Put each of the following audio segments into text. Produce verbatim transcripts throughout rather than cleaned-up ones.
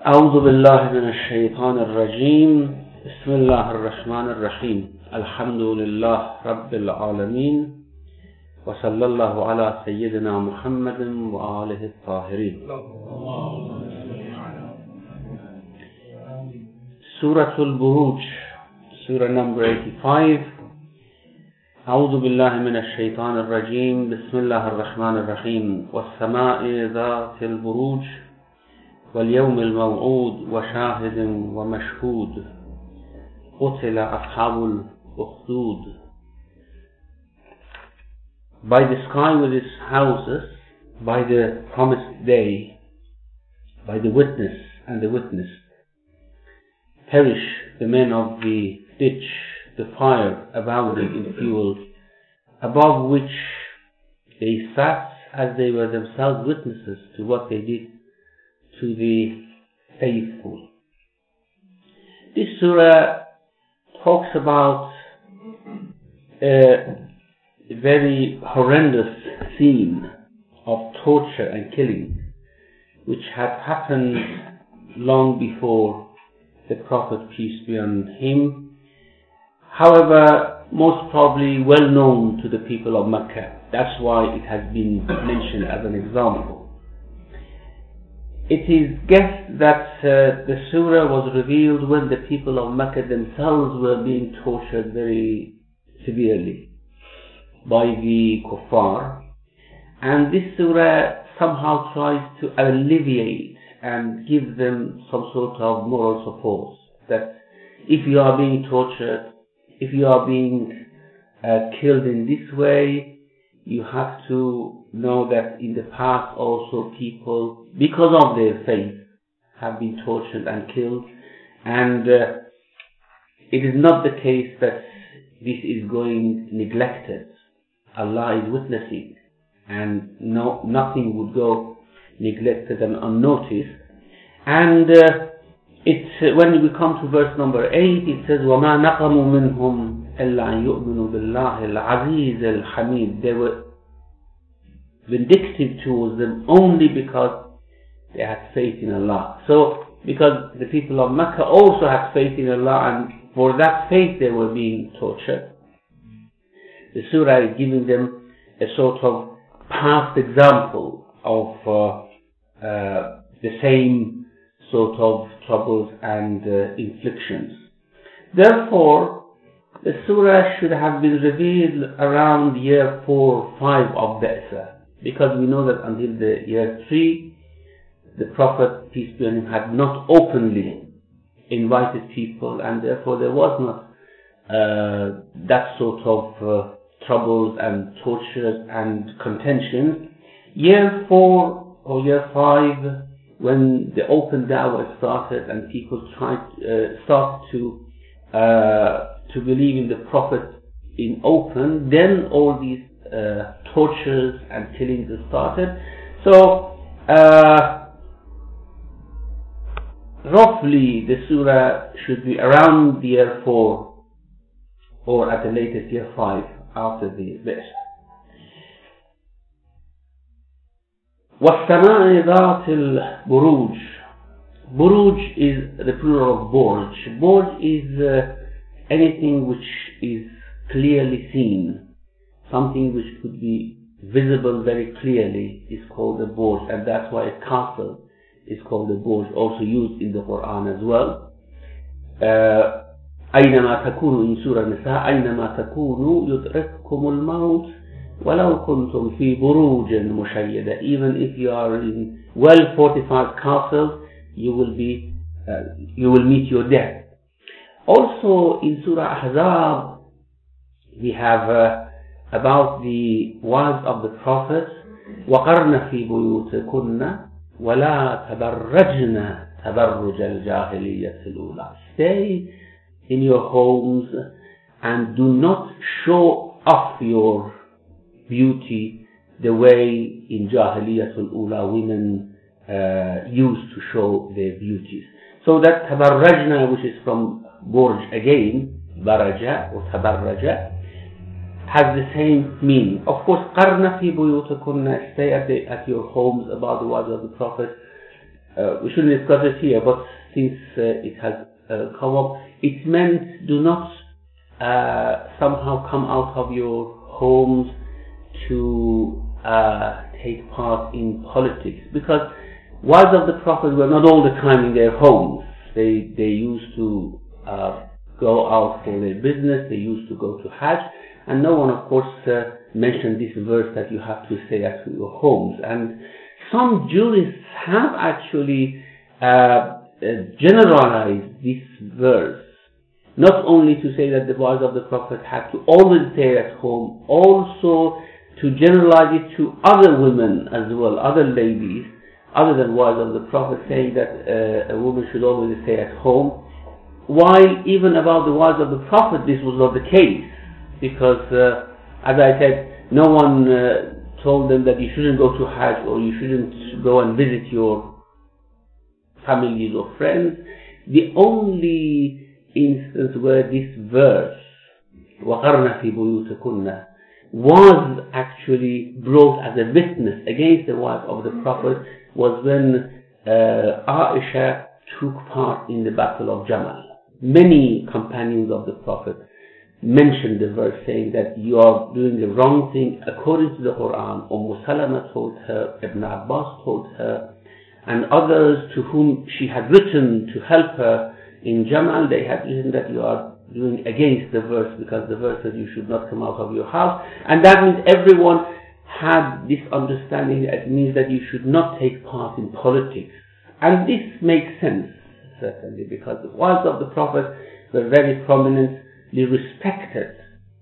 أعوذ بالله من الشيطان الرجيم بسم الله الرحمن الرحيم الحمد لله رب العالمين وصلى الله على سيدنا محمد وآله الطاهرين. Surah Al-Buruj, Surah number eighty-five. أعوذ بالله من الشيطان الرجيم بسم الله الرحمن الرحيم والسماء ذات البروج واليوم الموعود وشاهد ومشهود قتل أصحاب الأخدود. By the sky with its houses, by the promised day, by the witness and the witnessed, perish the men of the ditch, the fire abounding in fuel, above which they sat as they were themselves witnesses to what they did to the faithful. This surah talks about a very horrendous scene of torture and killing which had happened long before the Prophet, peace be on him. However, most probably well known to the people of Mecca. That's why it has been mentioned as an example. It is guessed that uh, the surah was revealed when the people of Mecca themselves were being tortured very severely by the kuffar, and this surah somehow tries to alleviate and give them some sort of moral support, that if you are being tortured, if you are being uh, killed in this way, you have to know that in the past also people, because of their faith, have been tortured and killed, and uh, it is not the case that this is going neglected. Allah is witnessing, and no, nothing would go neglected and unnoticed. And uh, it's uh, when we come to verse number eight, it says, وَمَا نَقَمُوا مِنْهُمْ إِلَّا أَنْ يُؤْمِنُوا بِاللَّهِ الْعَزِيزِ الْحَمِيدِ. They were vindictive towards them only because they had faith in Allah. So, because the people of Mecca also had faith in Allah, and for that faith they were being tortured. The surah is giving them a sort of past example of uh, uh, the same sort of troubles and uh, inflictions. Therefore, the surah should have been revealed around year four or five of Ba'sa, because we know that until the year three, the Prophet, peace be on him, had not openly invited people, and therefore there was not uh, that sort of uh, troubles and tortures and contentions. Year four or year five, when the open da'wah started and people tried uh, started to uh, to believe in the Prophet in open, then all these uh, tortures and killings started. So uh, roughly the surah should be around the year four or at the latest year five after the Ba'sa. وَالسَّمَاءِ ذَاتِ الْبُرُوجِ. Buruj is the plural of Burj. Burj is uh, anything which is clearly seen. Something which could be visible very clearly is called a Burj, and that's why a castle is called a Burj, also used in the Quran as well. أينما تكونوا in Surah Nisa, أينما تكونوا يدرككم الموت ولو كنتم في بروج مشيدة. Even if you are in well fortified castles, you will be uh, you will meet your death. Also in Surah Ahzab we have uh, about the wives of the Prophet, وَقَرْنَ فِي بُيُوتِكُنَّ وَلَا تَبَرَّجْنَ تَبَرُّجَ الْجَاهِلِيَّةِ الْأُولَى. Stay in your homes and do not show off your beauty the way in Jahiliyatul Ula women uh, used to show their beauties. So that tabarrajna, which is from Burj again, baraja or tabarraja, has the same meaning. Of course, qarna fi buyutakunna, stay at, the, at your homes, about the wives of the Prophet. uh, we shouldn't discuss it here, but since uh, it has uh, come up, it meant do not uh, somehow come out of your homes to uh, take part in politics, because wives of the Prophet were not all the time in their homes. They they used to uh, go out for their business, they used to go to Hajj, and no one, of course, uh, mentioned this verse that you have to stay at your homes. And some jurists have actually uh, uh, generalized this verse, not only to say that the wives of the Prophet had to always stay at home, also to generalize it to other women as well, other ladies, other than wives of the Prophet, saying that uh, a woman should always stay at home, while even about the wives of the Prophet this was not the case, because uh, as I said, no one uh, told them that you shouldn't go to Hajj or you shouldn't go and visit your families or friends. The only instance where this verse وَقَرْنَ فِي بُيُوتِكُنَّ was actually brought as a witness against the wife of the Prophet was when uh, Aisha took part in the Battle of Jamal. Many companions of the Prophet mentioned the verse saying that you are doing the wrong thing according to the Quran. Umm Salama told her, Ibn Abbas told her, and others to whom she had written to help her in Jamal, they had written that you are doing against the verse, because the verse says you should not come out of your house. And that means everyone had this understanding. It means that you should not take part in politics. And this makes sense, certainly, because the wives of the Prophet were very prominently respected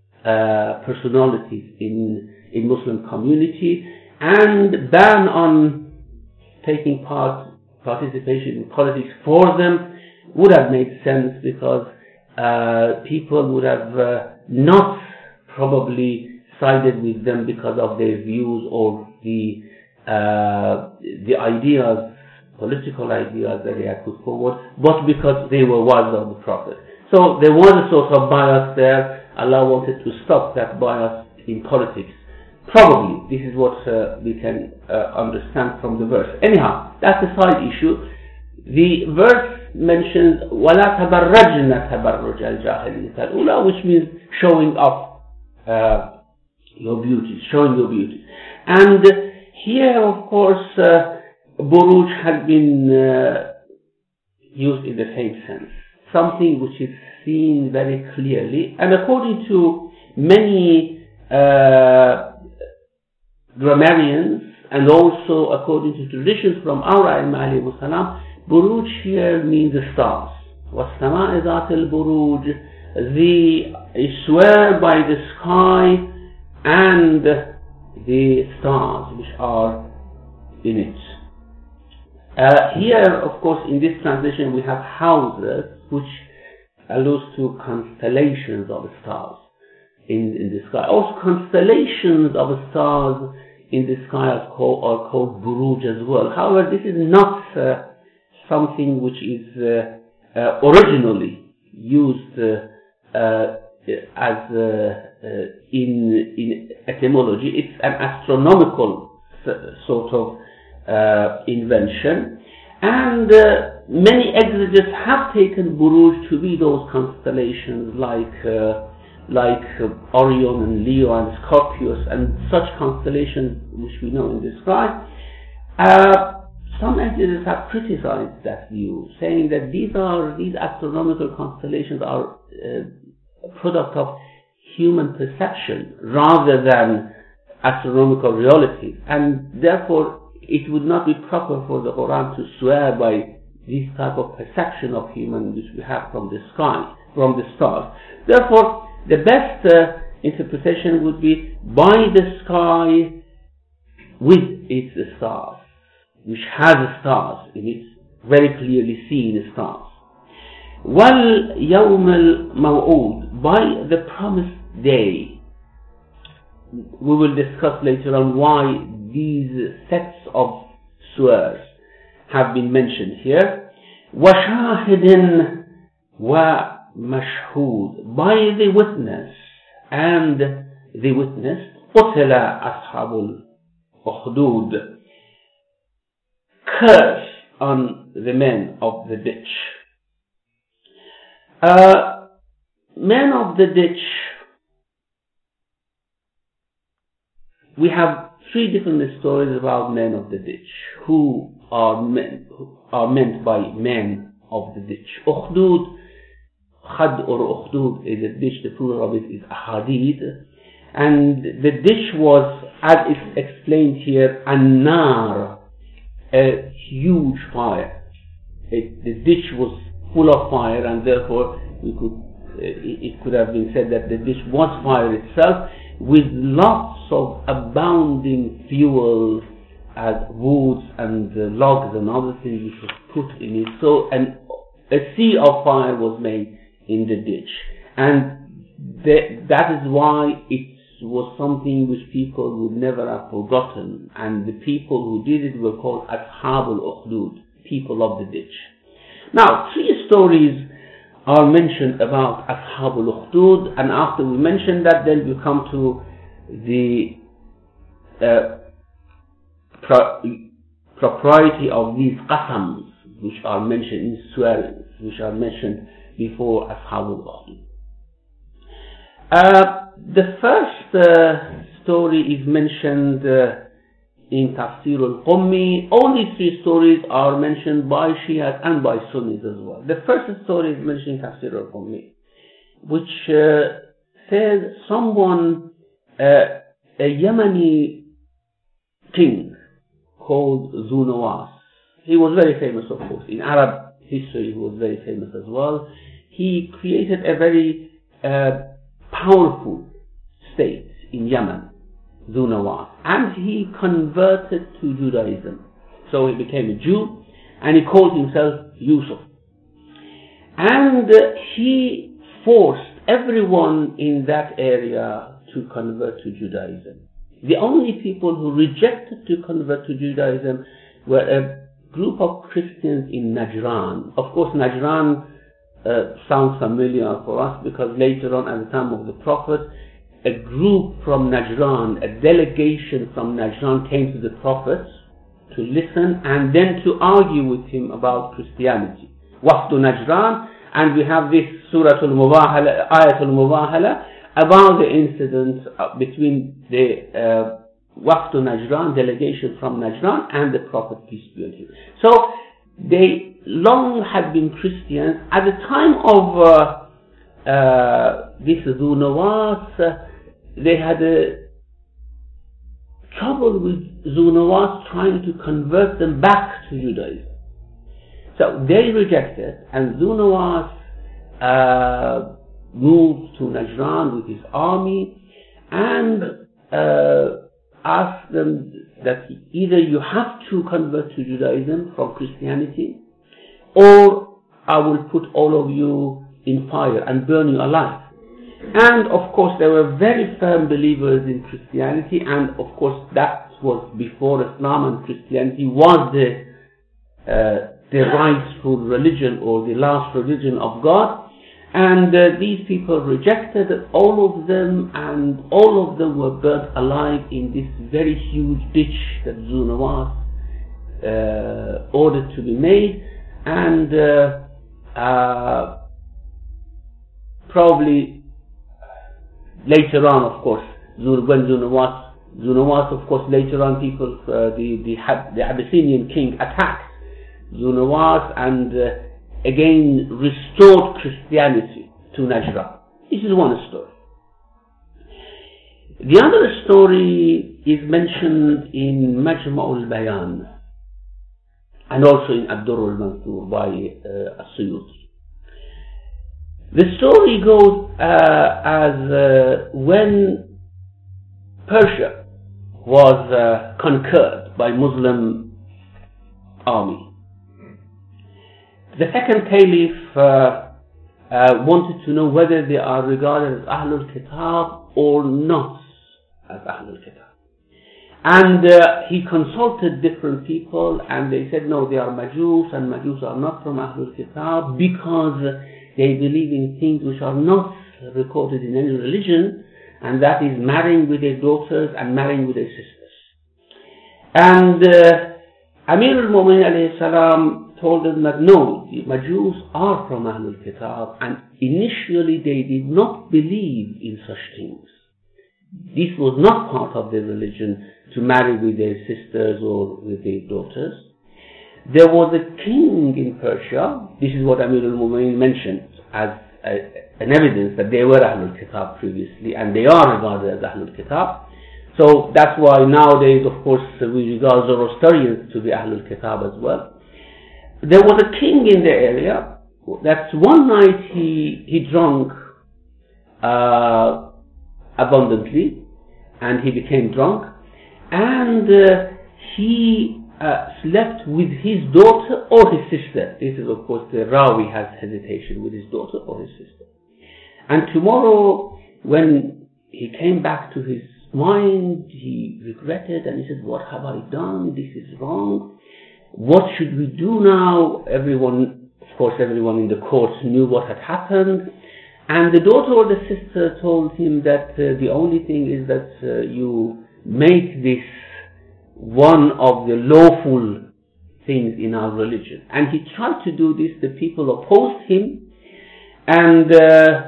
uh, personalities in in Muslim community, and ban on taking part, participation in politics for them would have made sense, because uh, people would have uh, not probably sided with them because of their views or the uh, the ideas, political ideas that they had put forward, but because they were wives of the Prophet. So there was a sort of bias there. Allah wanted to stop that bias in politics. Probably, this is what uh, we can uh, understand from the verse. Anyhow, that's a side issue. The verse mentions وَلَا تَبَرَّجْنَ تَبَرُّجَ الْجَاهِلِيَّةِ الْأُولَى, which means showing off uh, your beauty, showing your beauty. And here, of course, uh, buruj has been uh, used in the same sense. Something which is seen very clearly. And according to many uh, grammarians, and also according to traditions from our A'immah alayhi salam, buruj here means the stars. وَالسَّمَاءِ ذَاتِ الْبُرُوجِ, the I swear by the sky and the stars which are in it. Uh, here, of course, in this translation we have houses, which alludes to constellations of stars in, in the sky. Also, constellations of stars in the sky are called, are called buruj as well. However, this is not uh, something which is uh, uh, originally used uh, uh, as uh, uh, in in etymology. It's an astronomical sort of uh, invention, and uh, many exegetes have taken buruj to be those constellations like uh, like uh, Orion and Leo and Scorpius and such constellations which we know in the sky. Uh, some exegetes have criticized that view, saying that these are these astronomical constellations are uh, a product of human perception rather than astronomical reality, and therefore it would not be proper for the Quran to swear by this type of perception of human which we have from the sky, from the stars. Therefore, the best uh, interpretation would be by the sky with its stars, which has stars in it, very clearly seen stars. Wal yawm al maw'ud, by the promised day. We will discuss later on why these sets of swears have been mentioned here. Wa shahidin wa mashhud, by the witness and the witness. Qutila ashabul ukhdud, curse on the men of the ditch. Uh, men of the ditch, we have three different stories about men of the ditch. Who are men, who are meant by men of the ditch? Ukhdud, Khad or Ukhdud is a ditch, the plural of it is Ahadid. And the ditch was, as is explained here, an-nar, a huge fire. It, the ditch was full of fire, and therefore we could, uh, it, it could have been said that the ditch was fire itself, with lots of abounding fuels as woods and uh, logs and other things which was put in it. So an, a sea of fire was made in the ditch, and the, that is why it was something which people would never have forgotten, and the people who did it were called Ashab al-Ukhdud, people of the ditch. Now, three stories are mentioned about Ashab al-Ukhdud, and after we mention that, then we come to the uh, pro propriety of these qasams, which are mentioned in swearings, which are mentioned before Ashab al-Ukhdud. Uh, the first uh, story is mentioned uh, in Tafsir al-Qummi. Only three stories are mentioned by Shias and by Sunnis as well. The first story is mentioned in Tafsir al-Qummi, which uh, says someone, uh, a Yemeni king called Zu Nawas. He was very famous, of course. In Arab history, he was very famous as well. He created a very uh, powerful state in Yemen, Zu Nawas, and he converted to Judaism. So he became a Jew, and he called himself Yusuf. And uh, he forced everyone in that area to convert to Judaism. The only people who rejected to convert to Judaism were a group of Christians in Najran. Of course, Najran uh, sounds familiar for us because later on, at the time of the Prophet, a group from Najran, a delegation from Najran came to the Prophet to listen and then to argue with him about Christianity. Wafdu Najran, and we have this Surah Al-Mubahala, Ayat Al-Mubahala, about the incident between the uh, Wafdu Najran, delegation from Najran, and the Prophet, peace be on him. So, they long had been Christians. At the time of uh, uh, this Zu Nawas, uh, they had a trouble with Zu Nawas trying to convert them back to Judaism. So they rejected, and Zu Nawas uh, moved to Najran with his army and uh, asked them that either you have to convert to Judaism from Christianity, or I will put all of you in fire and burn you alive. And of course they were very firm believers in Christianity, and of course that was before Islam, and Christianity was the uh, the rightful religion or the last religion of God. And uh, these people rejected all of them, and all of them were burnt alive in this very huge ditch that Zu Nawas uh, ordered to be made. And uh, uh, probably later on, of course, when Zu Nawas, Zu Nawas, of course, later on, people, uh, the the, the Abyssinian king attacked Zu Nawas and uh, again restored Christianity to Najran. This is one story. The other story is mentioned in Majma' al-Bayan and also in Ad-Durr al-Mansur by uh, As-Suyuti. The story goes uh, as uh, when Persia was uh, conquered by Muslim army, the second caliph uh, uh, wanted to know whether they are regarded as Ahlul Kitab or not as Ahlul Kitab. And uh, he consulted different people, and they said, no, they are Majus, and Majus are not from Ahlul Kitab because they believe in things which are not recorded in any religion, and that is marrying with their daughters and marrying with their sisters. And uh, Amir al-Mu'minin alayhi salam told them that no, the Majus are from Ahlul Kitab, and initially they did not believe in such things. This was not part of their religion, to marry with their sisters or with their daughters. There was a king in Persia. This is what Amir al-Mu'minin mentioned as a, an evidence that they were Ahlul Kitab previously, and they are regarded as Ahlul Kitab. So that's why nowadays, of course, we regard Zoroastrians to be Ahlul Kitab as well. There was a king in the area that one night he, he drank uh, abundantly, and he became drunk, and uh, he uh, slept with his daughter or his sister. This is, of course, the Rawi has hesitation, with his daughter or his sister. And tomorrow, when he came back to his mind, he regretted, and he said, what have I done? This is wrong. What should we do now? Everyone, of course, everyone in the court knew what had happened. And the daughter or the sister told him that uh, the only thing is that uh, you make this one of the lawful things in our religion. And he tried to do this. The people opposed him. And uh,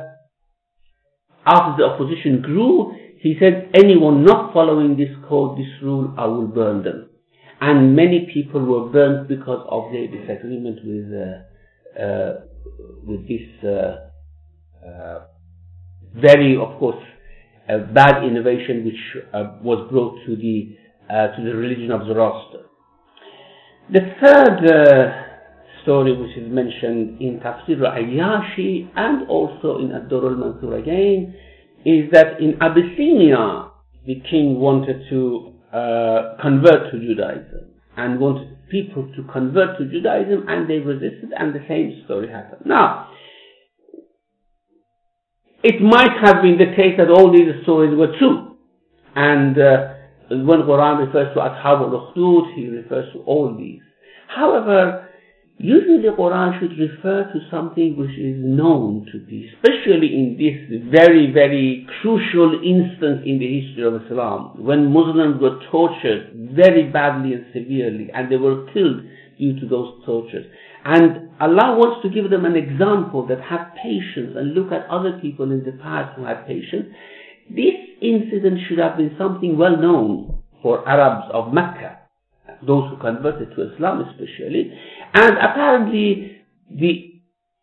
after the opposition grew, he said, anyone not following this code, this rule, I will burn them. And many people were burned because of their disagreement with uh, uh, with this uh, uh, very, of course, uh, bad innovation which uh, was brought to the uh, to the religion of Zoroaster. The third uh, story which is mentioned in Tafsir al-Ayyashi and also in Ad-Durr al-Mansur again is that in Abyssinia the king wanted to uh, convert to Judaism and wanted people to convert to Judaism, and they resisted, and the same story happened. Now, it might have been the case that all these stories were true, and uh, when Quran refers to Ashab al-Ukhdud, he refers to all these. However, usually the Quran should refer to something which is known to be, especially in this very, very crucial instance in the history of Islam, when Muslims were tortured very badly and severely, and they were killed due to those tortures. And Allah wants to give them an example that have patience and look at other people in the past who had patience. This incident should have been something well known for Arabs of Mecca, those who converted to Islam especially. And apparently the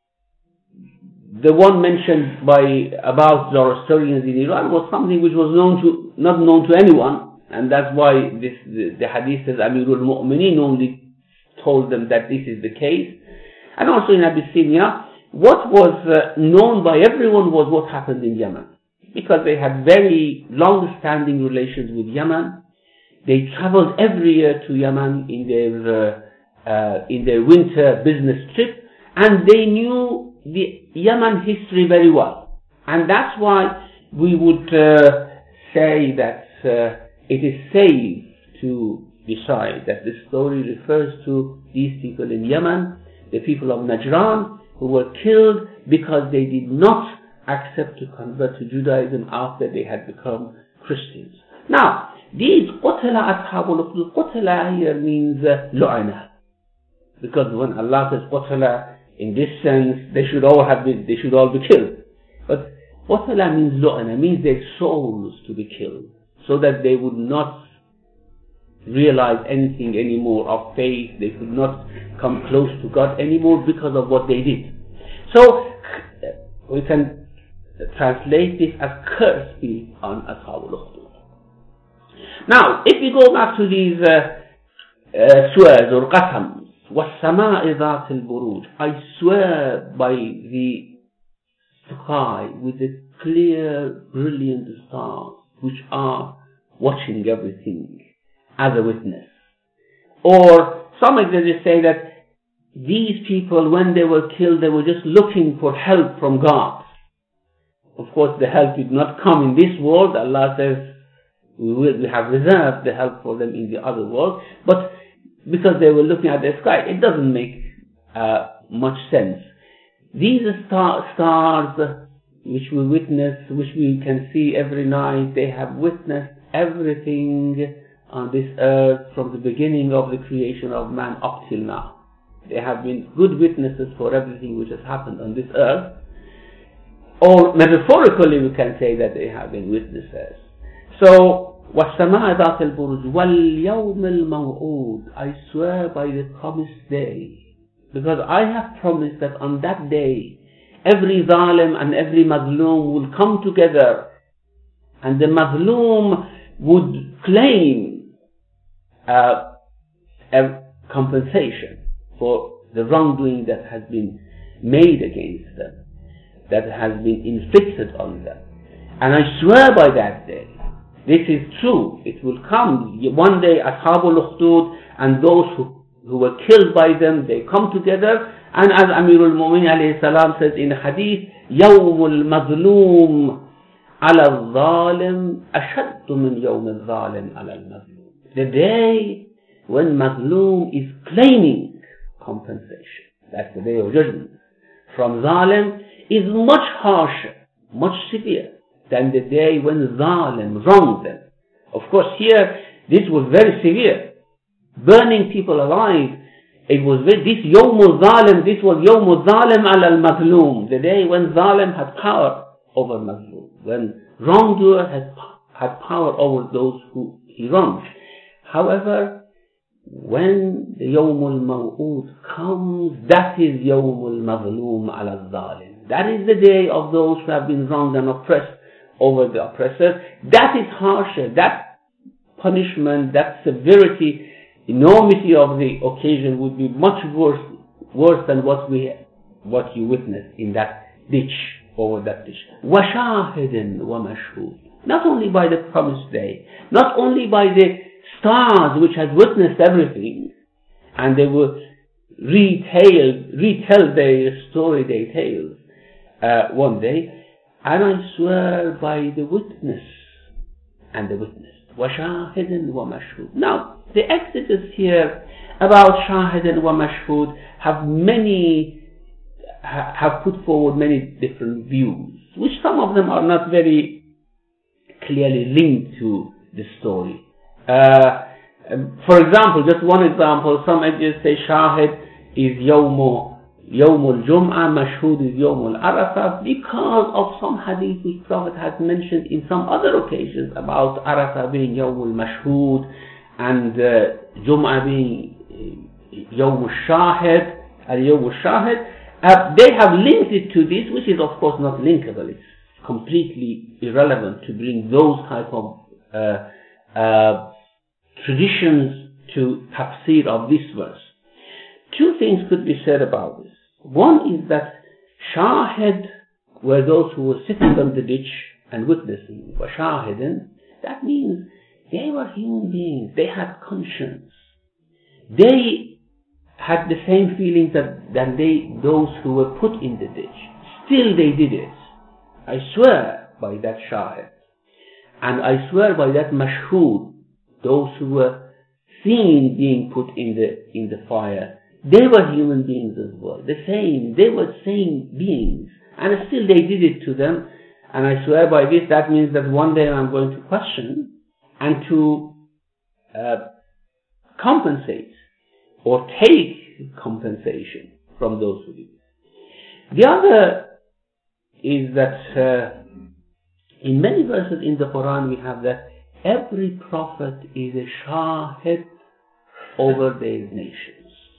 the one mentioned by about Zoroastrians in Iran was something which was known to not known to anyone, and that's why this the, the hadith says Amirul Mu'minin only told them that this is the case. And also in Abyssinia, what was uh, known by everyone was what happened in Yemen, because they had very long-standing relations with Yemen. They traveled every year to Yemen in their uh, uh, in their winter business trip, and they knew the Yemen history very well. And that's why we would uh, say that uh, it is safe to decide that the story refers to these people in Yemen, the people of Najran, who were killed because they did not accept to convert to Judaism after they had become Christians. Now, these qutla ashabul ukhdud, qutla here means uh, lu'ana. Because when Allah says qutla, in this sense, they should all have been, they should all be killed. But qutla means lu'ana, means their souls to be killed, so that they would not realize anything anymore of faith. They could not come close to God anymore because of what they did. So we can translate this as curse be on Ashabul Ukhdud. Now, if we go back to these uh, uh, swears or qasams, وَالسَّمَاءِ ذَاتِ الْبُرُوجِ, I swear by the sky with the clear, brilliant stars which are watching everything as a witness. Or some exegetes say that these people, when they were killed, they were just looking for help from God. Of course, the help did not come in this world. Allah says we will we have reserved the help for them in the other world. But because they were looking at the sky, it doesn't make uh, much sense. These star, stars which we witness, which we can see every night, they have witnessed everything on this earth from the beginning of the creation of man up till now. They have been good witnesses for everything which has happened on this earth. Or metaphorically we can say that they have been witnesses. So, وَالسَّمَاءِ ذَاتِ الْبُرُجِ وَالْيَوْمِ الْمَوْعُودِ, I swear by the promised day. Because I have promised that on that day, every zalim and every mazloom will come together, and the mazloom would claim uh, a compensation for the wrongdoing that has been made against them, that has been inflicted on them. And I swear by that day, this is true, it will come. One day, Ashabul Ukhdud and those who, who were killed by them, they come together, and as Amirul Mu'minin alayhi salam says in the hadith, يَوْمُ الْمَظْلُومِ عَلَى الظَّالِمِ أَشَدُّ مِنْ يَوْمِ الظَّالِمِ عَلَى الْمَظْلُومِ. The day when Mazloom is claiming compensation, that's the day of judgment, from Zalim is much harsher, much severe than the day when Zalim wronged them. Of course here, this was very severe. Burning people alive, it was this Yawmul Zalim, this was Yawmul Zalim ala al-Mazloom, the day when Zalim had power over Mazloom, when wrongdoer had, had power over those who he wronged. However, when the Yawmul Maw'ud comes, that is Yawmul Mazloom ala al-Zalim. That is the day of those who have been wronged and oppressed over the oppressors. That is harsher. That punishment, that severity, enormity of the occasion would be much worse, worse than what we, what you witnessed in that ditch, over that ditch. وَشَاهِدٍ وَمَشْهُودٍ. Not only by the promised day, not only by the stars which had witnessed everything, and they will retell, retell their story they tell uh, one day, and I swear by the witness and the witness. وَشَاهِدٍ وَمَشْهُودٍ. Now, the Exodus here about Shahid and Mashhud have many, ha, have put forward many different views, which some of them are not very clearly linked to the story. Uh, for example, just one example, some editors say Shahid is Yawmu Yawmul Jum'ah, Mashhud is Yawmul Arafah, because of some hadith which Prophet has mentioned in some other occasions about Arafah being Yawmul Mashhud and uh, Jum'ah being uh, Yawmul Shahid and Yawmul Shahid. Uh, they have linked it to this, which is of course not linkable. It's completely irrelevant to bring those type of uh, uh, traditions to tafsir of this verse. Two things could be said about this. One is that Shahid were those who were sitting on the ditch and witnessing. Were Shahidin, that means they were human beings. They had conscience. They had the same feelings that than they those who were put in the ditch. Still they did it. I swear by that Shahid, and I swear by that Mashhud, those who were seen being put in the in the fire. They were human beings as well. The same. They were same beings. And still they did it to them. And I swear by this, that means that one day I'm going to question and to uh, compensate or take compensation from those who did it. The other is that uh, in many verses in the Quran we have that every prophet is a shahid over their nations.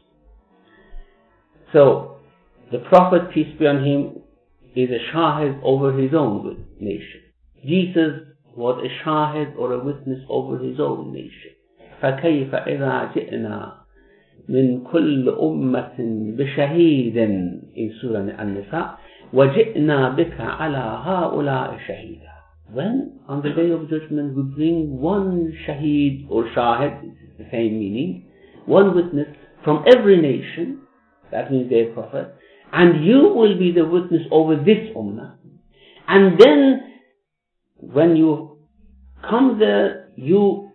So, the Prophet, peace be on him, is a shahid over his own nation. Jesus was a shahid or a witness over his own nation. فَكَيْفَ إِذَا جِئْنَا مِنْ كُلِّ أُمَّةٍ بِشَهِيدٍ in Surah An-Nisa وَجِئْنَا بِكَ عَلَى هَؤُلَاءِ شَهِيدًا. When, on the day of judgment, we bring one shaheed or shahid, the same meaning, one witness from every nation, that means their prophet, and you will be the witness over this ummah. And then, when you come there, you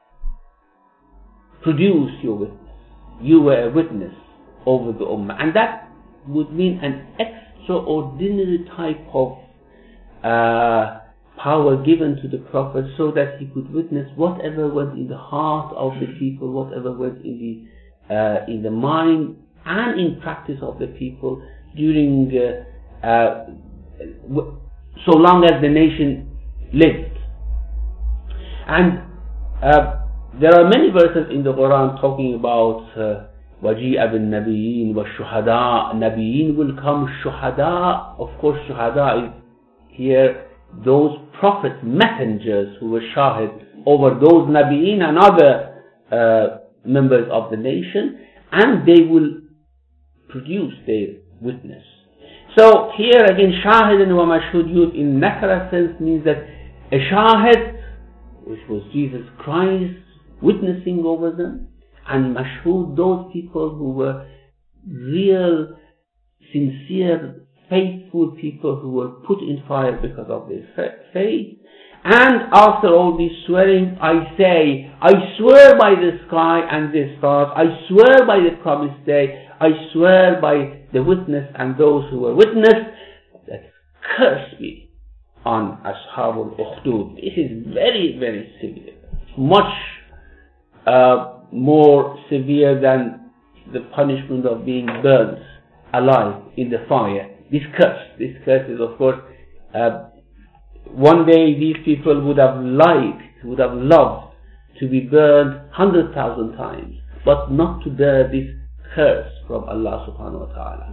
produce your witness. You were a witness over the ummah. And that would mean an extraordinary type of uh, power given to the Prophet so that he could witness whatever went in the heart of the people, whatever went in the uh, in the mind and in practice of the people during uh, uh, so long as the nation lived. And uh, there are many verses in the Quran talking about وَجِيءَ بِالنَّبِيِّينَ وَالشُّهَدَاء. Nabiyyin will come, shuhada. Of course, shuhada is here those prophets, messengers who were shahid over those nabiyyin and other uh, members of the nation, and they will produce their witness. So here again, shahid wa mashhud yud in nakara sense means that a shahid, which was Jesus Christ, witnessing over them, and mashhud, those people who were real, sincere, faithful people who were put in fire because of their faith. And after all this swearing, I say, I swear by the sky and the stars, I swear by the promised day, I swear by the witness and those who were witness, that curse be on Ashabul Ukhdud. This is very, very severe. Much uh, more severe than the punishment of being burned alive in the fire. This curse, this curse is of course, uh, one day these people would have liked, would have loved to be burned hundred thousand times, but not to bear this curse from Allah subhanahu wa ta'ala.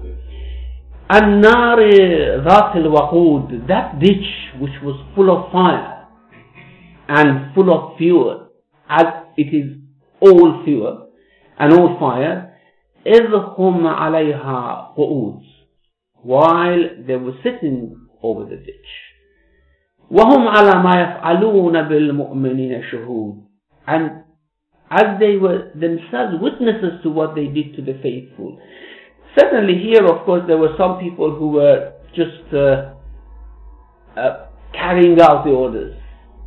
An-nar Dhat al-Waqud, that ditch which was full of fire and full of fuel, as it is all fuel and all fire, إِذْ هُمْ عَلَيْهَا قُعُودٌ, while they were sitting over the ditch. وَهُمْ عَلَى مَا يَفْعَلُونَ بِالْمُؤْمِنِينَ شُهُودٌ, and as they were themselves witnesses to what they did to the faithful. Certainly here, of course, there were some people who were just uh, uh, carrying out the orders.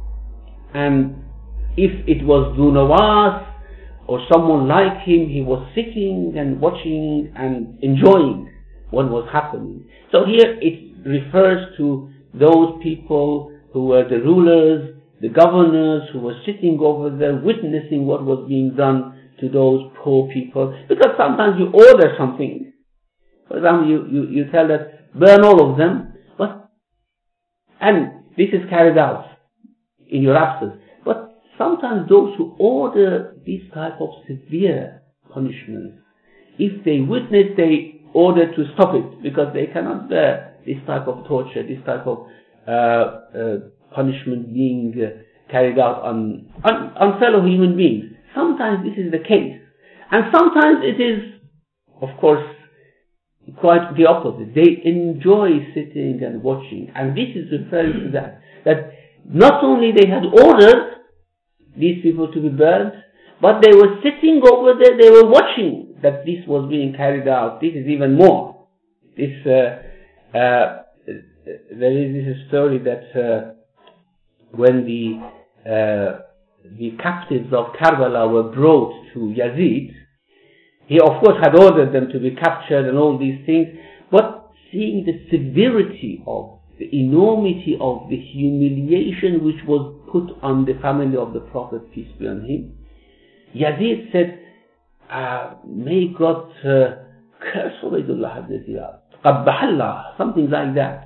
And if it was Dhu Nawas or someone like him, he was sitting and watching and enjoying what was happening. So here it refers to those people who were the rulers, the governors, who were sitting over there witnessing what was being done to those poor people. Because sometimes you order something. For example, you, you, you tell that burn all of them, but and this is carried out in your absence. But sometimes those who order this type of severe punishment, if they witness, they order to stop it because they cannot bear this type of torture, this type of uh, uh, punishment being uh, carried out on, on on fellow human beings. Sometimes this is the case, and sometimes it is, of course, quite the opposite. They enjoy sitting and watching, and this is referring to that. That not only they had ordered these people to be burned, but they were sitting over there, they were watching that this was being carried out. This is even more. This uh, uh, there is this story that uh, when the uh, the captives of Karbala were brought to Yazid, he of course had ordered them to be captured and all these things, but seeing the severity of the enormity of the humiliation which was put on the family of the Prophet, peace be on him, Yazid said, uh, may God uh, curse Ubaydullah ibn Ziyad, Qabbahallah, something like that.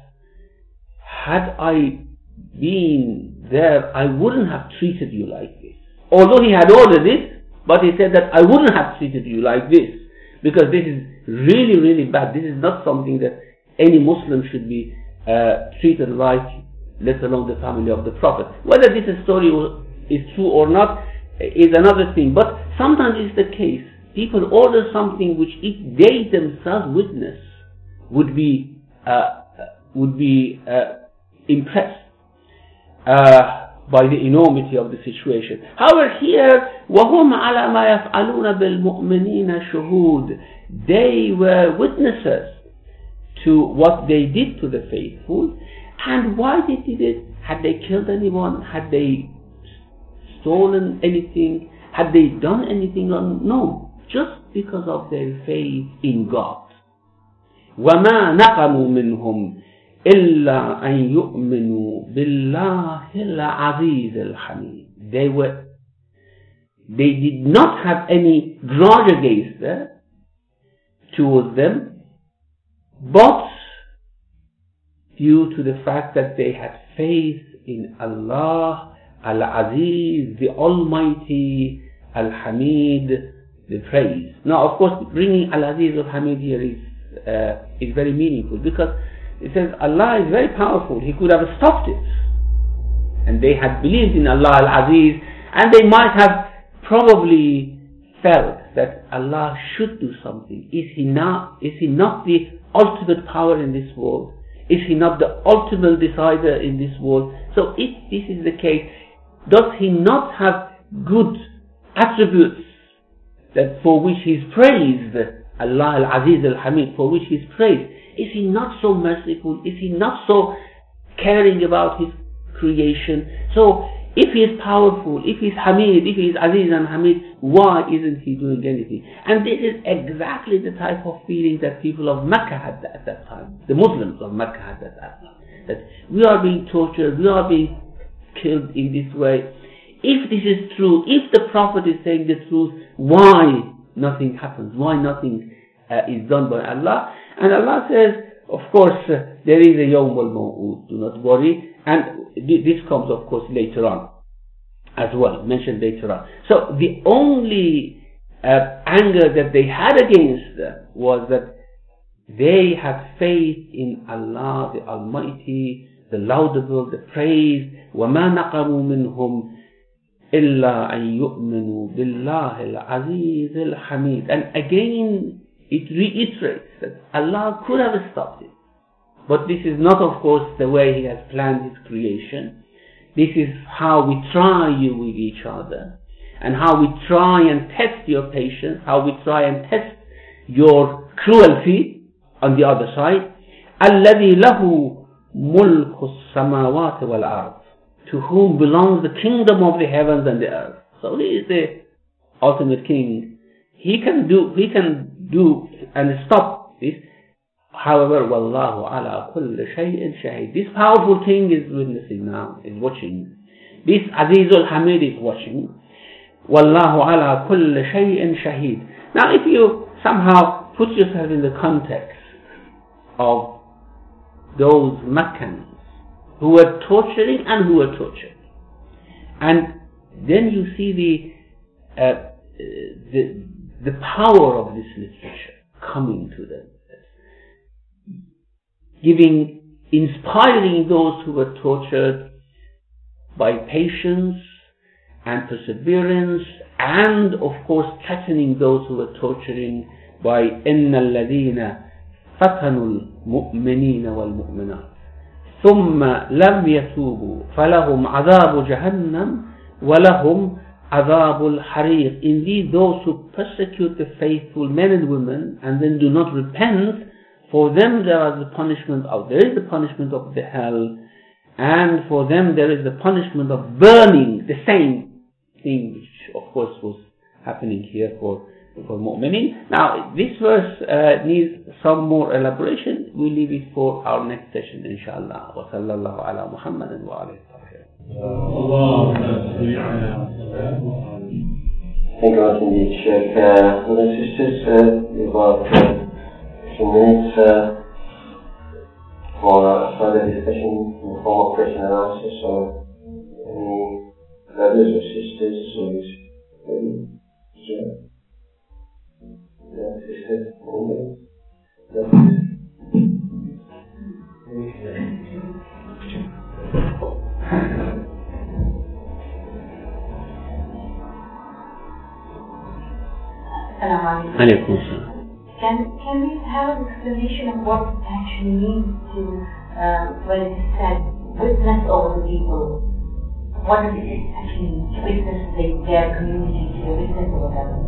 Had I been there, I wouldn't have treated you like this. Although he had ordered it, but he said that I wouldn't have treated you like this, because this is really, really bad. This is not something that any Muslim should be uh, treated like, let alone the family of the Prophet. Whether this story is true or not is another thing, but sometimes it's the case. People order something which if they themselves witness would be uh, would be uh, impressed uh, by the enormity of the situation. However, here, وَهُمْ عَلَى مَا يَفْعَلُونَ بِالْمُؤْمِنِينَ شُهُودٌ, they were witnesses to what they did to the faithful. And why they did it? Had they killed anyone? Had they stolen anything? Had they done anything wrong? No, just because of their faith in God. وَمَا نَقَمُوا مِنْهُمْ إلا أن يؤمنوا بالله العزيز الحميد. They were, they did not have any grudge against them, towards them, but due to the fact that they had faith in Allah Al-Aziz, the Almighty, Al-Hamid, the praise. Now, of course, bringing Al-Aziz Al-Hamid here is uh, is very meaningful, because it says Allah is very powerful. He could have stopped it, and they had believed in Allah Al-Aziz, and they might have probably felt that Allah should do something. Is He not? Is He not the ultimate power in this world? Is He not the ultimate decider in this world? So if this is the case, does He not have good attributes that for which He is praised, Allah Al-Aziz Al-Hamid, for which He is praised? Is He not so merciful? Is He not so caring about His creation? So if He is powerful, if He is Hamid, if He is Aziz and Hamid, why isn't He doing anything? And this is exactly the type of feeling that people of Mecca had at that time. The Muslims of Mecca had at that time. That we are being tortured, we are being killed in this way. If this is true, if the Prophet is saying the truth, why nothing happens? Why nothing uh, is done by Allah? And Allah says, of course, uh, there is a Yawm al-Maw'ud, do not worry. And this comes, of course, later on as well, mentioned later on. So the only uh, anger that they had against them was that they had faith in Allah, the Almighty, the Laudable, the Praised. وَمَا نَقَمُوا مِنْهُمْ إِلَّا أَن يُؤْمِنُوا بِاللَّهِ الْعَزِيزِ الْحَمِيدِ. And again, it reiterates that Allah could have stopped it. But this is not, of course, the way He has planned His creation. This is how we try you with each other, and how we try and test your patience, how we try and test your cruelty on the other side. الَّذِي لَهُ مُلْكُ السَّمَاوَاتِ وَالْأَرْضِ, to whom belongs the kingdom of the heavens and the earth. So He is the ultimate king. He can do, He can do and stop this. However, Wallahu ala kulli shay'in shahid. This powerful king is witnessing now, is watching. This Azizul Hamid is watching. Wallahu ala kulli shay'in shahid. Now, if you somehow put yourself in the context of those Meccans who were torturing and who were tortured, and then you see the uh, the the power of this literature coming to them, giving, inspiring those who were tortured by patience and perseverance, and of course threatening those who were torturing by إِنَّ الَّذِينَ فَتَنُوا الْمُؤْمِنِينَ وَالْمُؤْمِنَاتِ ثُمَّ لَمْ يَتُوبُوا فَلَهُمْ عَذَابُ جَهَنَّمْ وَلَهُمْ عَذَابُ الْحَرِيقِ. Indeed, those who persecute the faithful men and women and then do not repent, for them there is the punishment of, there is the punishment of the hell, and for them there is the punishment of burning, the same thing which of course was happening here for for mu'minin. Now this verse uh, needs some more elaboration. We leave it for our next session, inshallah. Wa sallallahu ala Muhammadin wa alayhi wa sallam. Thank God indeed, Sheikh. Uh, well, this is just uh, about uh, some minutes uh, for uh, further discussion in the form of question and answer. So, any brothers or sisters, so maybe, yeah. Yeah, sisters, brothers. Alaykum salam. Can, can we have an explanation of what it actually means to, uh, when it is said, witness over the people? What does it actually mean to witness the, their community, to witness over them?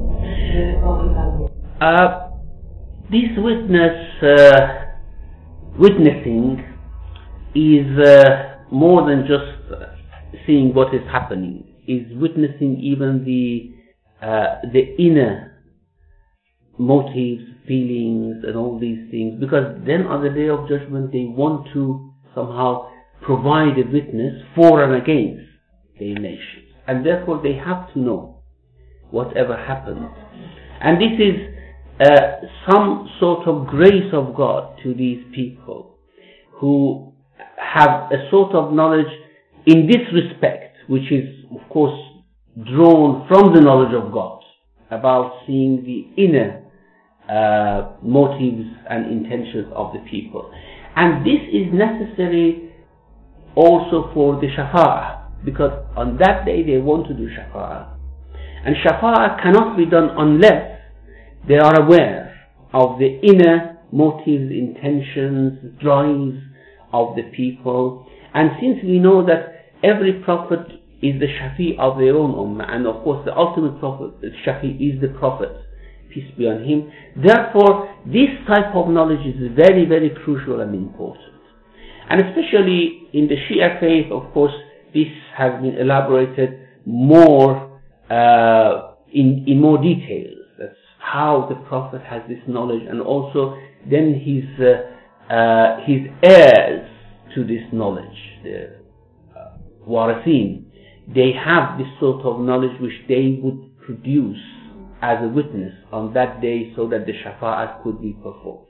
Uh, this witness, uh, witnessing is uh, more than just seeing what is happening. Is witnessing even the uh, the inner motives, feelings, and all these things, because then on the Day of Judgment they want to somehow provide a witness for and against their nations, and therefore they have to know whatever happens. And this is uh, some sort of grace of God to these people who have a sort of knowledge in this respect, which is of course drawn from the knowledge of God about seeing the inner uh, motives and intentions of the people. And this is necessary also for the shafa'ah, because on that day they want to do shafa'ah. And shafa'ah cannot be done unless they are aware of the inner motives, intentions, drives of the people. And since we know that every prophet is the shafi of their own ummah, and of course the ultimate prophet, the shafi, is the prophet, peace be on him, therefore this type of knowledge is very, very crucial and important. And especially in the Shia faith, of course, this has been elaborated more uh, in, in more details. That's how the prophet has this knowledge, and also then his uh, uh, his heirs to this knowledge, the uh, warithin, they have this sort of knowledge which they would produce as a witness on that day, so that the shafa'at could be performed.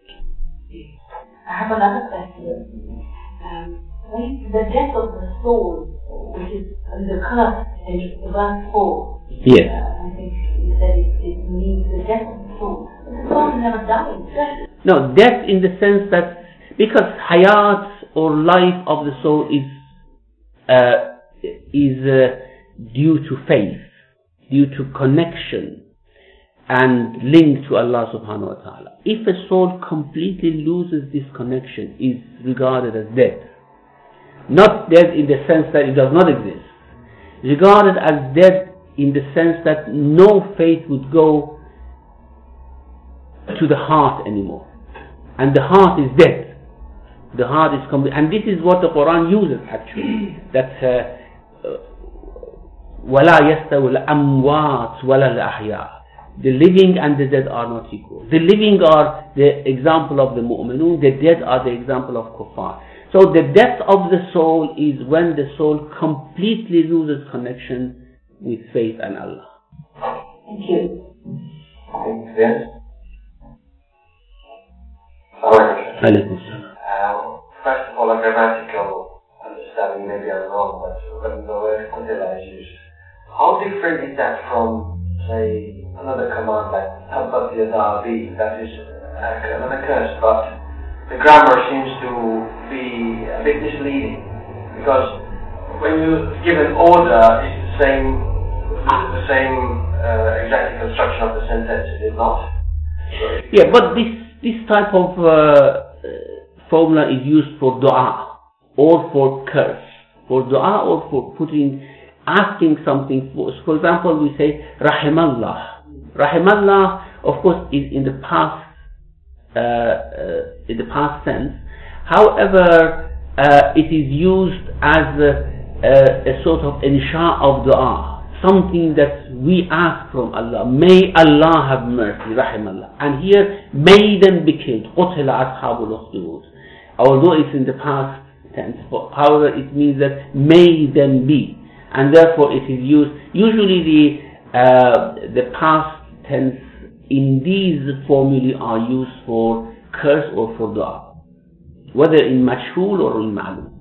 I have another question. Um, when the death of the soul, which is the curse in verse four, yes. uh, I think you said it, it means the death of the soul. But the soul never dies. No, death in the sense that, because hayat or life of the soul is uh, is uh, due to faith, due to connection and link to Allah subhanahu wa ta'ala. If a soul completely loses this connection, is regarded as dead. Not dead in the sense that it does not exist. Regarded as dead in the sense that no faith would go to the heart anymore. And the heart is dead. The heart is complete. And this is what the Quran uses actually. That وَلَا يَسْتَوِ الْأَمْوَاتِ وَلَا الْأَحْيَاءِ. The living and the dead are not equal. The living are the example of the mu'minun, the dead are the example of kuffar. So the death of the soul is when the soul completely loses connection with faith and Allah. Thank you. Thanks, yes. Um, first of all, a grammatical understanding, maybe I'm wrong, but when the word qutila is used, how different is that from, say, another command like tabbat yada abi, that is uh, another curse, but the grammar seems to be a bit misleading, because when you give an order, it's the same, the same uh, exact construction of the sentence, is it not? Yeah, but this this type of uh, formula is used for dua or for curse, for dua or for putting, asking something. For, for example, we say rahimallah. Rahimallah, of course, is in the past, uh, uh, in the past tense. However, uh, it is used as a, a, a sort of insha of dua, something that we ask from Allah. May Allah have mercy, rahimallah. And here, may them be killed. Qutila ashabul ukhdud. Although it's in the past tense, however, it means that may them be, and therefore it is used. Usually, the uh, the past tense in these formulae are used for curse or for dua, whether in mashhul or in ma'lum.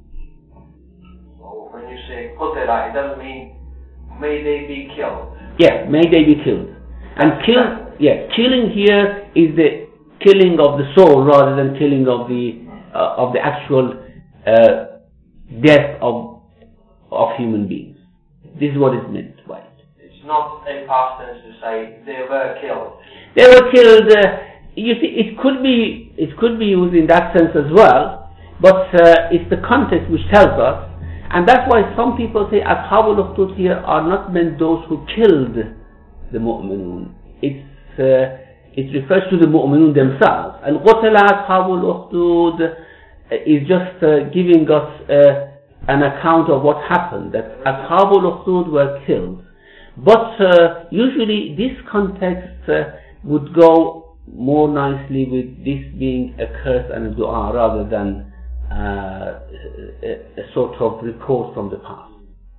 So when you say qutila, it doesn't mean may they be killed. Yeah, may they be killed. And kill, yeah, killing here is the killing of the soul rather than killing of the uh, of the actual uh, death of of human beings. This is what is meant by it. It's not a past tense to say they were killed. They were killed. Uh, you see, it could be it could be used in that sense as well, but uh, it's the context which tells us, and that's why some people say ashabul ukhdud here are not meant those who killed the mu'minun. It's uh, it refers to the mu'minun themselves, and qutila ashabul ukhdud is just uh, giving us uh, an account of what happened, that ashabul ukhdud were killed. But uh, usually this context uh, would go more nicely with this being a curse and a dua rather than uh, a, a sort of report from the past.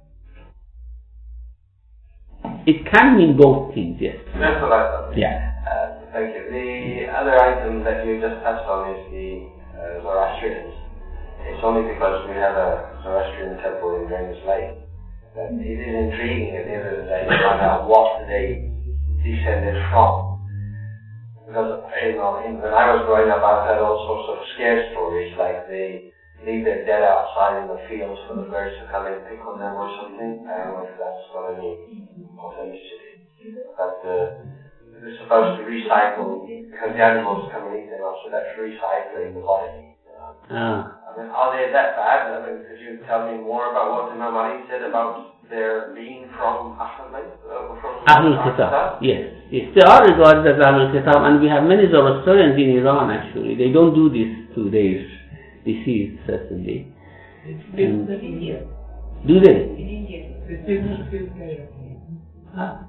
It can mean both things, yes. That's what I thought. Yeah. Uh, thank you. The other item that you just touched on is the uh, Zoroastrians. It's only because we have a Zoroastrian temple in Greenwich Lake that it is intriguing at the end of the day to find out what they descended from. Because, you know, in, when I was growing up, I've heard all sorts of scare stories, like they leave their dead outside in the fields for the birds to come and pick on them or something. I don't know if that's got any authenticity. But uh, they're supposed to recycle, because the animals come and eat them, so that's recycling the body. Ah. I mean, are they that bad? I mean, could you tell me more about what Imam Ali said about their being from Ahlul Bayt? Uh, from Ahlul Kitab, yes. Yes, they are regarded as Ahlul Kitab, and we have many Zoroastrians in Iran actually. They don't do this to their deceased, certainly. In India. Do they? In India. They still still carry on. Ah.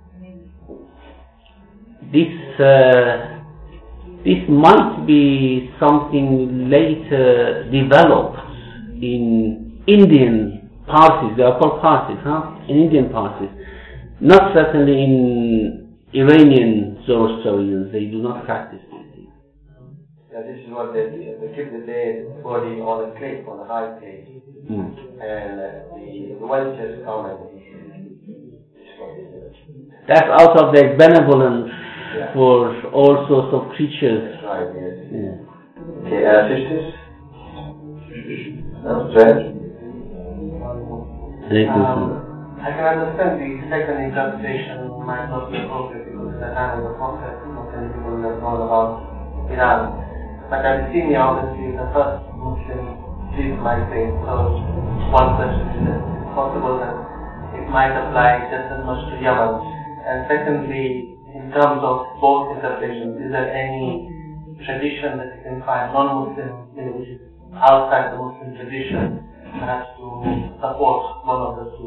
This, uh, this might be something later developed in Indian Parsis. They are called Parsis, huh? In Indian Parsis. Not certainly in Iranian Zoroastrians. They do not practice these things. Yeah, this is what they do. They keep the dead body on a cliff, on a high place. Mm. And uh, the, the vultures come and destroy it. That's out of their benevolence Yeah. for all sorts of creatures. That's right, yes. Yeah. Okay, uh, sisters? No, Jay? Um, I can understand the second interpretation might not be appropriate because at the time of the Prophet, not many people have known about Iran. But Abyssinia obviously the first Muslim did migrate, so one question is that it's possible that it might apply just as much to Yemen. And secondly, in terms of both interpretations, is there any tradition that you can find non-Muslim, you know, which is outside the Muslim tradition, perhaps to support one of the two?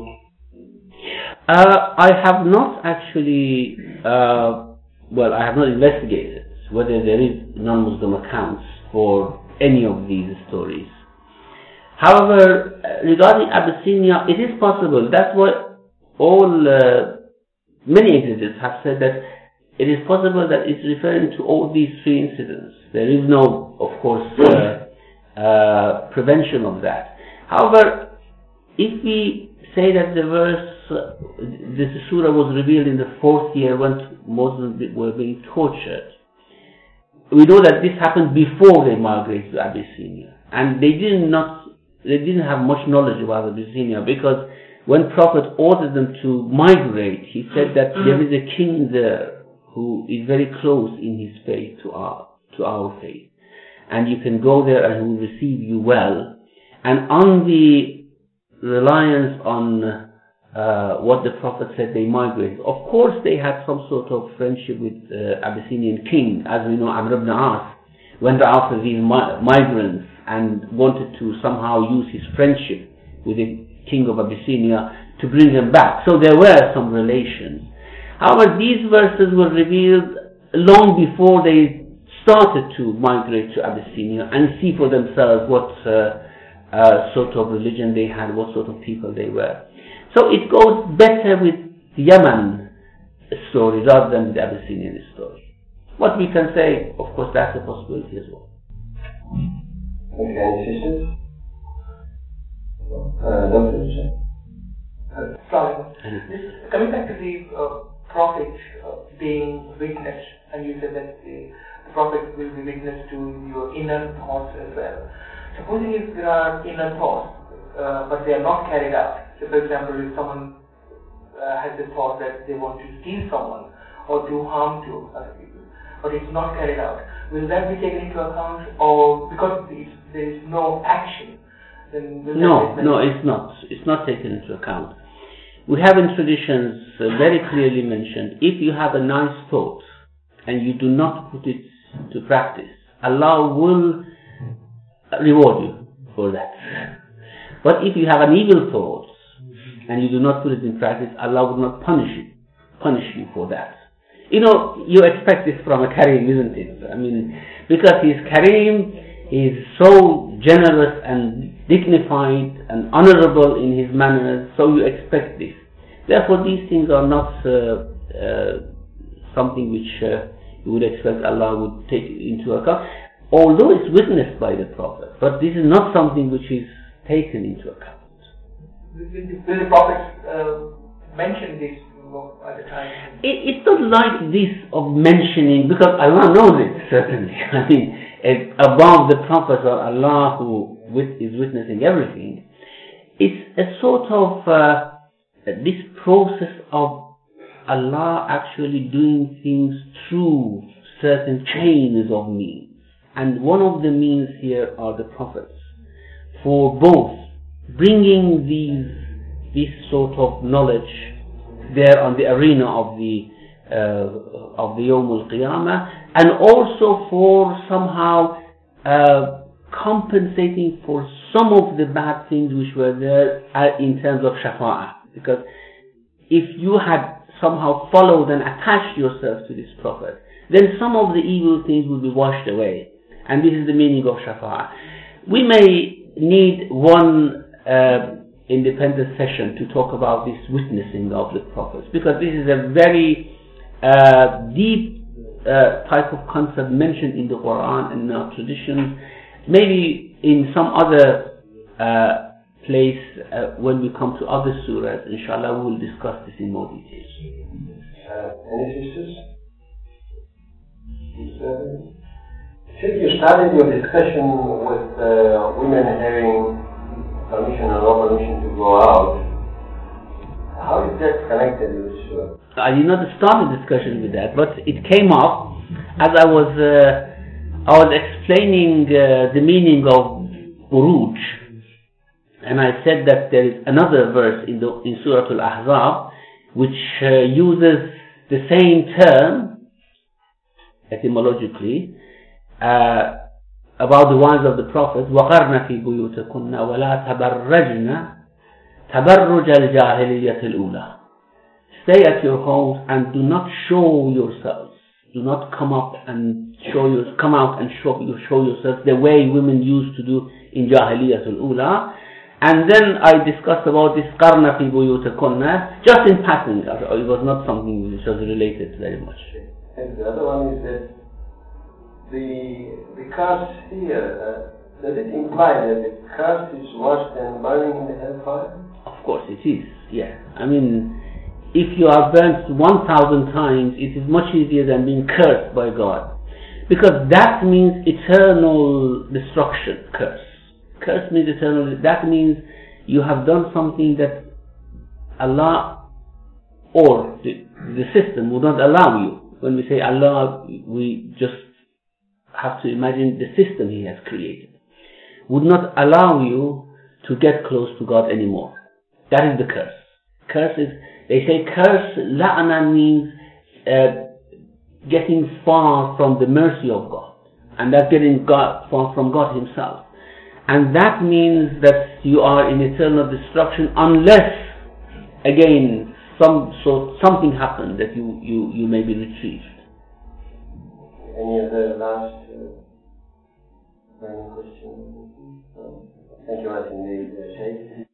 Uh, I have not actually, uh, well, I have not investigated whether there is non-Muslim accounts for any of these stories. However, regarding Abyssinia, it is possible. That's what all, uh, many exegetes have said, that it is possible that it's referring to all these three incidents. There is no, of course, uh, uh, prevention of that. However, if we say that the verse, uh, this surah was revealed in the fourth year when Muslims were being tortured, we know that this happened before they migrated to Abyssinia, and they did not, they didn't have much knowledge about Abyssinia, because when Prophet ordered them to migrate, he said that there is a king there who is very close in his faith to our to our faith, and you can go there and he will receive you well. And on the reliance on uh, what the Prophet said, they migrated. Of course, they had some sort of friendship with uh, Abyssinian king. As we know, Amr ibn As went after these mi- migrants and wanted to somehow use his friendship with the king of Abyssinia to bring them back. So there were some relations. However, these verses were revealed long before they started to migrate to Abyssinia and see for themselves what uh, uh, sort of religion they had, what sort of people they were. So it goes better with the Yemen story rather than the Abyssinian story. What we can say, of course, that's a possibility as well. Okay, any sisters? Uh, Doctor Uh, sorry. This, coming back to the uh, Prophet uh, being witness, and you said that the, the Prophet will be witness to your inner thoughts as well. Supposing if there are inner thoughts, uh, but they are not carried out. So, for example, if someone uh, has the thought that they want to steal someone or do harm to other people, but it's not carried out, will that be taken into account, or because there is no action? Then will no, that no, it's not. It's not taken into account. We have in traditions uh, very clearly mentioned, if you have a nice thought and you do not put it to practice, Allah will reward you for that. But if you have an evil thought and you do not put it in practice, Allah will not punish you, punish you for that. You know, you expect this from a Kareem, isn't it? I mean, because he's Kareem, he's so generous and dignified and honorable in his manners, so you expect this. Therefore, these things are not uh, uh, something which uh, you would expect Allah would take into account, although it's witnessed by the Prophet. But this is not something which is taken into account. Will the, will the Prophet uh, mention this at the time? It, it's not like this of mentioning, because Allah knows it, certainly. I mean, it's above the Prophet or Allah who with, is witnessing everything. It's a sort of uh, this process of Allah actually doing things through certain chains of means. And one of the means here are the prophets, for both bringing these this sort of knowledge there on the arena of the uh, of the Yawm al-Qiyamah, and also for somehow uh, compensating for some of the bad things which were there uh, in terms of shafa'ah. Because if you had somehow followed and attached yourself to this Prophet, then some of the evil things will be washed away. And this is the meaning of shafa'ah. We may need one uh, independent session to talk about this witnessing of the prophets, because this is a very uh, deep uh, type of concept mentioned in the Quran and in our traditions. Maybe in some other uh, place uh, when we come to other surahs, inshallah, we will discuss this in more detail. Uh, any sisters? Since you started your discussion with uh, women having permission or no permission to go out, how is that connected with Surah? I did not start the discussion with that, but it came up as I was uh, I was explaining uh, the meaning of Buruj, and I said that there is another verse in the in Surah Al-Ahzab which uh, uses the same term etymologically uh, about the wives of the Prophet. وَقَرْنَ فِي بُيُوتَكُنَّ وَلَا تَبَرَّجْنَ تَبَرُّجَ الْجَاهِلِيَّةِ الْأُولَى. Stay at your homes and do not show yourselves. Do not come up and show your, come out and show, show yourselves the way women used to do in Jahiliyyah al-Ula. And then I discussed about this qarna fi buyutakunna, just in passing. It was not something which was related very much. And the other one is that the the curse here, uh, does it imply that the curse is worse than burning in the hellfire? Of course it is, yeah. I mean, if you are burnt one thousand times, it is much easier than being cursed by God. Because that means eternal destruction, curse. Curse means eternal, that means you have done something that Allah or the, the system would not allow you. When we say Allah, we just have to imagine the system He has created. Would not allow you to get close to God anymore. That is the curse. Curse is, they say curse, la'na means uh, getting far from the mercy of God. And that's getting God, far from God Himself. And that means that you are in eternal destruction unless, again, some sort, something happened that you, you, you may be retrieved. Any other last uh, question? Thank you much indeed, Shaykh.